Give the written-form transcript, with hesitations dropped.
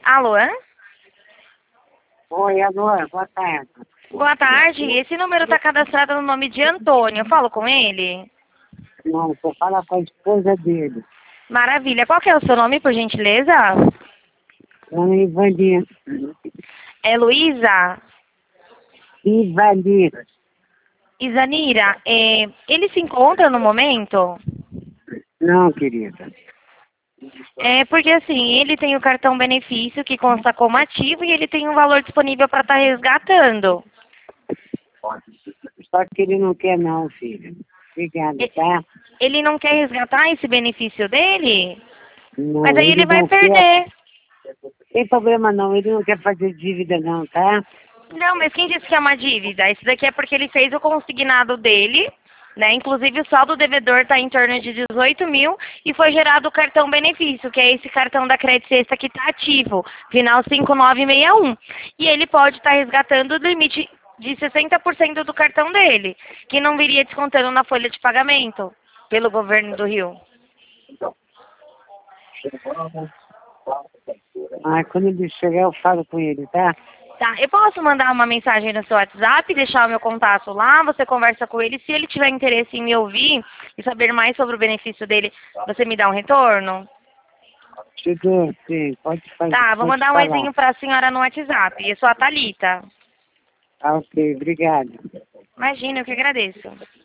Alô? Oi, alô, boa tarde. Boa tarde. Esse número está cadastrado no nome de Antônio. Eu falo com ele? Não, você fala com a esposa dele. Maravilha. Qual que é o seu nome, por gentileza? Dona Ivanir. É Luísa? Ivanir. Isanira, ele se encontra no momento? Não, querida. É porque assim, ele tem o cartão benefício que consta como ativo e ele tem um valor disponível para estar resgatando. Só que ele não quer não, filho. Obrigada, tá? Ele não quer resgatar esse benefício dele? Mas Não, aí ele ele vai não quer. perder. Tem problema não, ele não quer fazer dívida não, tá? Não, mas quem disse que é uma dívida? Isso daqui é porque ele fez o consignado dele, né? Inclusive o saldo devedor está em torno de 18 mil e foi gerado o cartão benefício, que é esse cartão da Credit Sexta que está ativo, final 5961. E ele pode estar resgatando o limite de 60% do cartão dele, que não viria descontando na folha de pagamento pelo governo do Rio. Ah, quando ele chegar eu falo com ele, tá? Tá, eu posso mandar uma mensagem no seu WhatsApp, deixar o meu contato lá, você conversa com ele. Se ele tiver interesse em me ouvir e saber mais sobre o benefício dele, você me dá um retorno? Chegou, sim, pode fazer. Tá, vou Pode mandar um falar. oizinho pra senhora no WhatsApp. Eu sou a Thalita. Ah, ok, obrigado. Imagina, eu que agradeço.